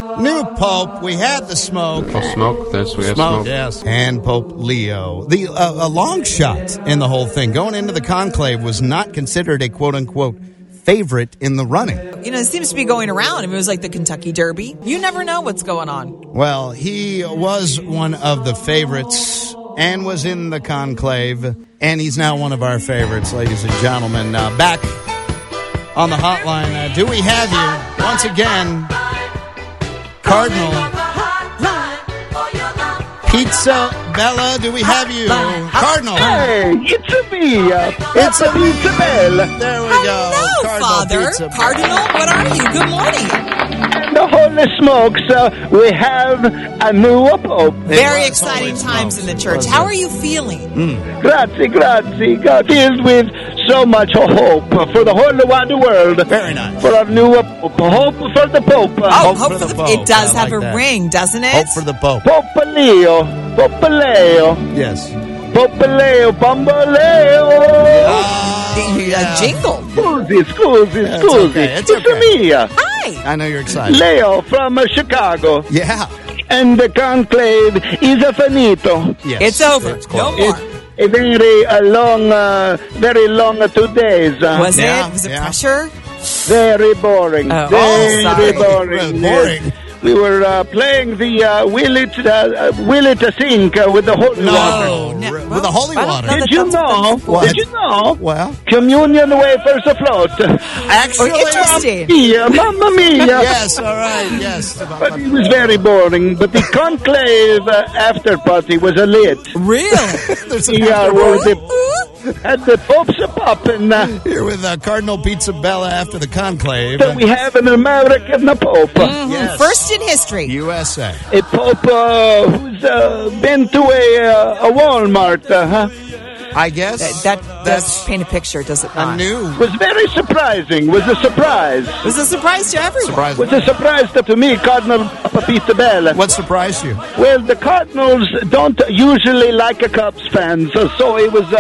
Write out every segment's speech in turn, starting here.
New Pope. We had the smoke. Oh, smoke. That's we have smoke. Yes. And Pope Leo. The a long shot in the whole thing. Going into the conclave was not considered a quote-unquote favorite in the running. You know, it seems to be going around. I mean, it was like the Kentucky Derby. You never know what's going on. Well, he was one of the favorites and was in the conclave, and he's now one of our favorites, ladies and gentlemen. Back on the hotline, do we have you once again, Cardinal Pizza Bella? Do we have you, Cardinal? Hey, it's me. It's a Pizza Bella. There we go. Hello, Cardinal Father. Pizza Cardinal, what are you? Good morning. The holy smokes, we have a new Pope. Very exciting times in the church. How are you feeling? Grazie. God filled with so much hope for the whole wide world. Very nice. For our new Pope. Hope for the Pope. Oh, Hope for the Pope. It does I have like a that. ring, doesn't it? Hope for the Pope. Pope Leo. Pope Leo. Yes. Pope Leo. Bamboleo. A jingle. Scusi. okay. It's okay. me. Hi. I know you're excited. Leo from Chicago. Yeah. And the conclave is finito. Yes. It's over. That's No close. more. A very long 2 days. Was Yeah, it? Was it yeah. pressure? Very boring. Oh, Very sorry. boring. Boring. We were playing the Will It Sink with the holy water. No. With the holy I don't water. know Did you know? What? Did you know? Well, Communion wafers afloat. actually, Interesting. Yeah, mamma mia. yes, all right, yes. But it was very boring. But the conclave after party was a lit. Really? There's Yeah, well, and the Pope's popping. here with Cardinal Pizza Bella after the conclave. So we have an American Pope. Yes. First in history. USA. A Pope who's been to a Walmart, I guess That does paint a picture, does it a not? new Was very surprising. Was a surprise. It was a surprise to everyone. surprise. Was a surprise to me, Cardinal Pizza Bella. What surprised you? Well, the Cardinals don't usually like a Cubs fans, so it was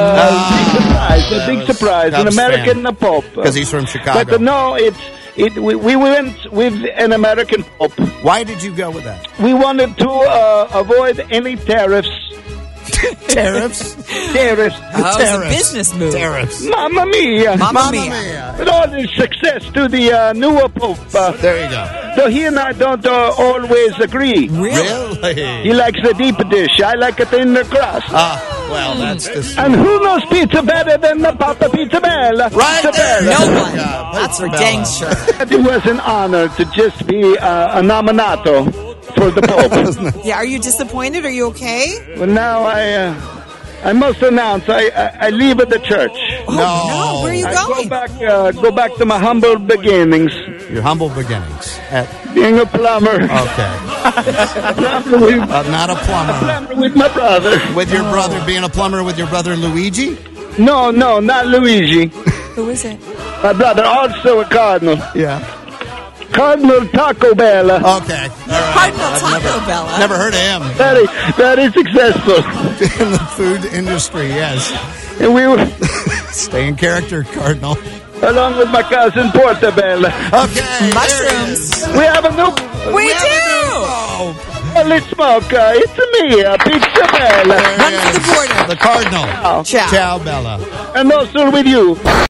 a big surprise, an Cubs American Pope. Because he's from Chicago. But no, we went with an American Pope. Why did you go with that? We wanted to avoid any tariffs. Tariffs? Tariffs. Oh, it was a Tariffs. business move. Tariffs. Mamma mia. Mamma mia. With all this success to the new Pope. There you go. So he and I don't always agree. Really? He likes the deep dish. I like a thin crust. Well, that's just... And who knows pizza better than the Papa Pizza Bella? Right Pizza there. Bella. No one. Yeah, That's for Bella. dang sure. It was an honor to just be a nominato for the Pope. Yeah, are you disappointed? Are you okay? Well, now I must announce I leave the church. No, where are you I going? go back to my humble beginnings, Your humble beginnings. being a plumber. Okay. Not a plumber. Plumber with my brother. With your brother, being a plumber with your brother Luigi? No, not Luigi. Who is it? My brother, also a cardinal. Yeah. Cardinal Taco Bella. Okay. All right. Cardinal Taco Bella. Never heard of him. Very successful. In the food industry, yes. And we were, Stay in character, Cardinal. along with my cousin Portabella. Okay. Mushrooms. We have a new... We do. Let's smoke. It's me, Pizza Bella. Run for the border. The Cardinal. Ciao. Ciao, Bella. And also with you.